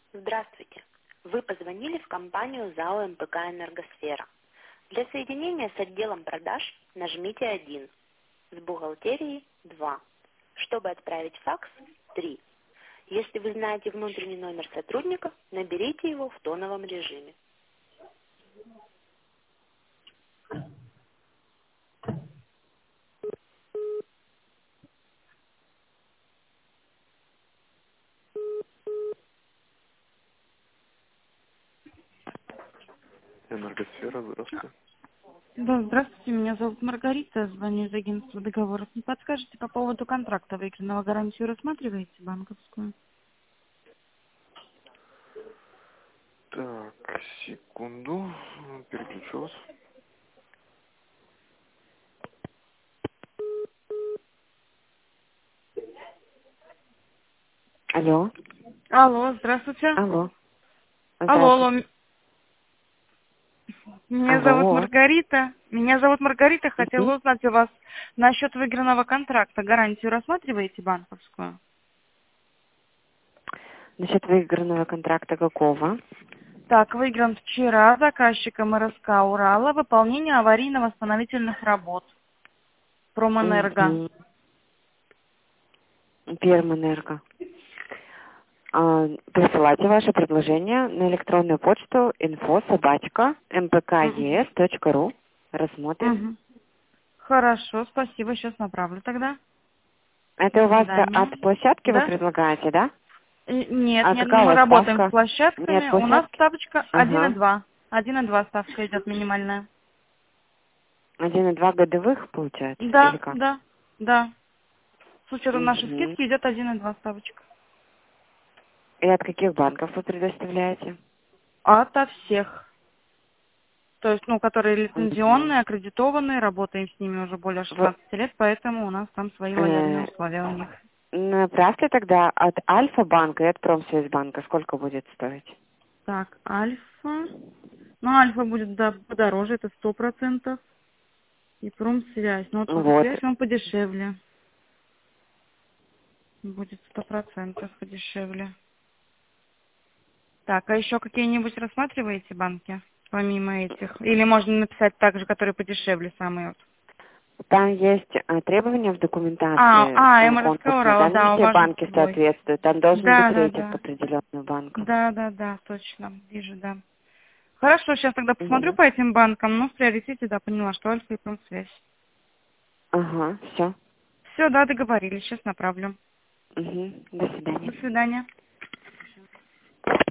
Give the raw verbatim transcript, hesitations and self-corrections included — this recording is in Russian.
Здравствуйте. Вы позвонили в компанию ЗАО МПК «Энергосфера». Для соединения с отделом продаж нажмите один, с бухгалтерией два. Чтобы отправить факс три. Если вы знаете внутренний номер сотрудника, наберите его в тоновом режиме. Энергосфера, здравствуйте. Да, здравствуйте, меня зовут Маргарита, звоню из агентства договоров. Не подскажете по поводу контракта выигранного, гарантию рассматриваете банковскую? Так, секунду, переключу вас. Алло, Алло, здравствуйте. алло, Алло, алло, здравствуйте. м- меня зовут Алло. Маргарита. Меня зовут Маргарита, Мгм. хотела узнать у вас насчет выигранного контракта. Гарантию рассматриваете банковскую? Насчет выигранного контракта какого? Так, выигран вчера заказчиком РСК Урала выполнение аварийно-восстановительных работ. Промэнерго. Угу. Пермэнерго. А, присылайте ваше предложение на электронную почту инфо собачка mpkes точка ру. Рассмотрим. Угу. Хорошо, спасибо, сейчас направлю тогда. Это у До вас свидания. от площадки вы Да? предлагаете, да? Э, Нет, А нет, какая у мы вас работаем с ставка? Нет площадками. У нас площадки? ставочка один и Ага. два. Один и два ставка идет минимальная. Один и два годовых получается? Или Да, как? да, да. С учетом нашей Угу. скидки идет один и два ставочка. И от каких банков вы предоставляете? Ото всех. То есть, ну, которые Угу. лицензионные, аккредитованные, работаем с ними уже более В- шестнадцати лет, поэтому у нас там свои лояльные э, условия у них. Направьте тогда от Альфа-банка и от Промсвязьбанка. Сколько будет стоить? Так, Альфа. Ну, Альфа будет, да, подороже, это сто процентов. И промсвязь. Ну, вот Вот. промсвязь вам подешевле. Будет сто процентов подешевле. Так, а еще какие-нибудь рассматриваете банки, помимо этих? Или можно написать так же, которые подешевле самые? Вот? Там есть э, требования в А, документации а, э, МРСК конкурсной. Урала, Там не да, у все вас же банки свой. соответствуют. Там должен быть Да, да, рейтинг да. определенных банков. Да, да, да, точно. Вижу, да. Хорошо, сейчас тогда посмотрю Угу. по этим банкам. Ну, в приоритете, да, поняла, что Альфа и Промсвязь. Ага, все. Все, да, договорились. Сейчас направлю. Угу. До До свидания. свидания.